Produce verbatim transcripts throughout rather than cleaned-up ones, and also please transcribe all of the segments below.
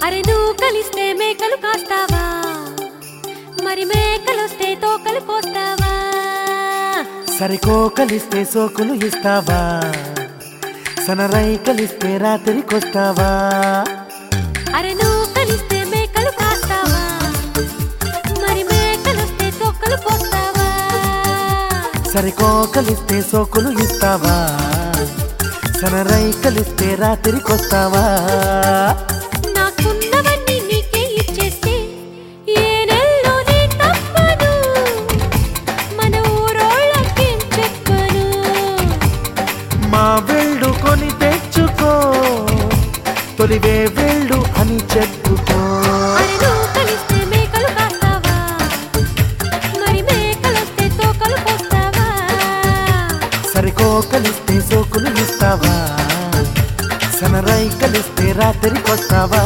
అరే నువ్వు కలిస్తే మేకలు కాస్తావా, మరి మేకలొస్తే తోకలు కోస్తావా? సరికో కలిస్తే సోకులు ఇస్తావా, సనరై కలిస్తే రాత్రికొస్తావా? అరే నువ్వు కలిస్తే మేకలు కాస్తావా, మరి మేకలొస్తే తోకలు కోస్తావా? సరికో కలిస్తే సోకులు ఇస్తావా, సనరై కలిస్తే రాత్రికొస్తావా? నాకున్నవన్నీ నీకే ఇచ్చేస్తే ఏ నెల్లోనే తప్పను, మన ఊరోళ్ళకేం చెప్పను? మా వెళ్ళు కొని తెచ్చుకో, తొలివే వెళ్ళు అని చెప్పుకో. అరే నువ్వు కలిస్తే మేకలు కాస్తావా, మరి మేకలొస్తే తోకలు కోస్తావా? సరికో కలిస్తే సోకులు ఇస్తావా, సనరై కలిస్తే రాత్రికొస్తావా?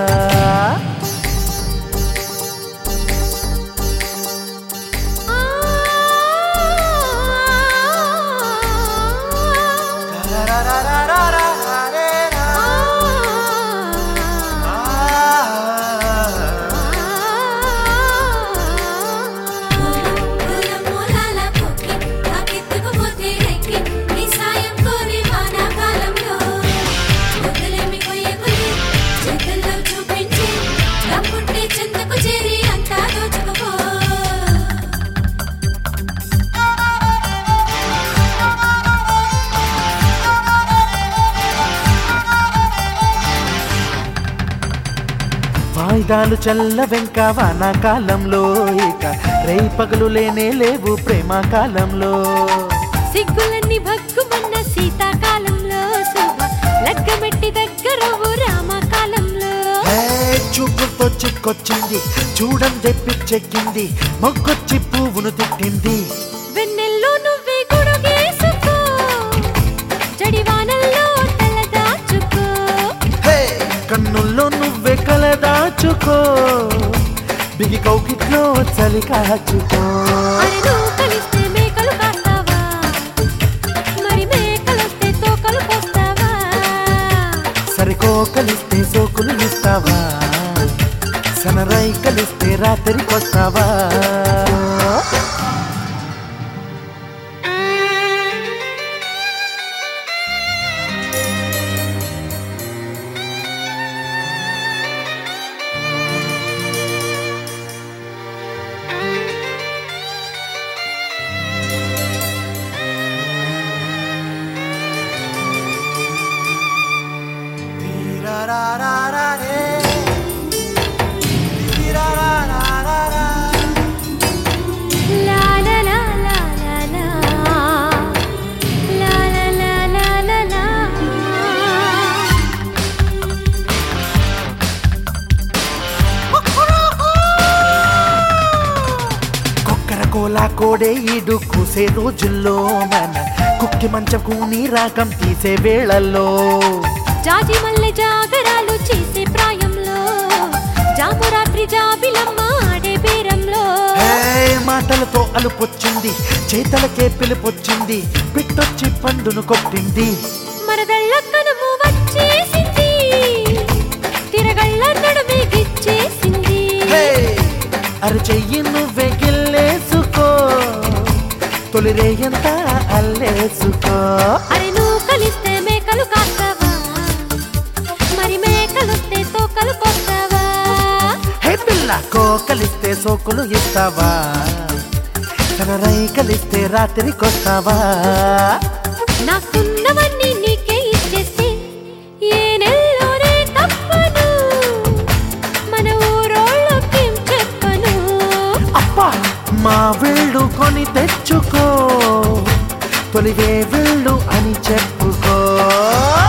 వాయిదాలు చల్ల వెంక వానాకాలంలో, ఇక రేయి పగలు లేనే లేవు ప్రేమ కాలంలో. సిగ్గులన్నీ భగ్గుమన్న శీతాకాలంలో, శుభ లగ్గమెట్టి దగ్గరవు రామకాలంలో. చూపుతో చిక్కొచ్చింది చూడండి పిచ్చెక్కింది, మొగ్గొచ్చి పువ్వును తిట్టింది. వెన్నెల్లో నువ్వే గుడుగేసుకో, జడివానల్లో తల దాచుకో. కన్నుల్లో నువ్వే కల దాచుకో, బిగి కౌకిట్లో చలి కాచుకో. అరే నువ్వు కలిస్తే మేకలు కాస్తావా, మరి మేకలొస్తే తోకలు కోస్తావా? సరికో కలిస్తే సోకులు ఇస్తావా, సనరై కలిస్తే రాత్రికొస్తావా? లా లా లా లా లా లా. లా లా లా లా లా లా. కొక్కర కోలా కోడే ఈడు కూసే రోజుల్లో, మన కుక్కి మంచం కూని రాగం తీసే వేళల్లో. జాజి మల్లె జాగరాలు చేసే ప్రాయంలో, జామురాత్రి జాబిలమ్మ ఆడే బేరంలో. మాటలతో అలుపొచ్చింది చేతలకే పిలుపొచ్చింది, పిట్టొచ్చి పండును కొట్టింది. మరదళ్ళ కనుము వచ్చేసింది, తిరగళ్ళ నడుమే గిచ్చేసింది. అరచెయ్యి నువ్వే గిల్లేసుకో, తొలి రేయంతా అల్లేసుకో. అరే నువ్వు కలిస్తే మేకలు కాస్తావా, మరి మేకలొస్తే తోకలు కోస్తావా? హే పిల్ల కో కలిస్తే సోకులు ఇస్తావా, సనరై కలిస్తే రాత్రికొస్తావా? నాకున్నవన్నీ నీకే ఇచ్చేస్తే ఏ నెల్లోనే తప్పను, మన ఊరోళ్ళకేం చెప్పను? అప్పా మా వెళ్ళు కొని తెచ్చుకో, తొలివే వెళ్ళు అని చెప్పుకో.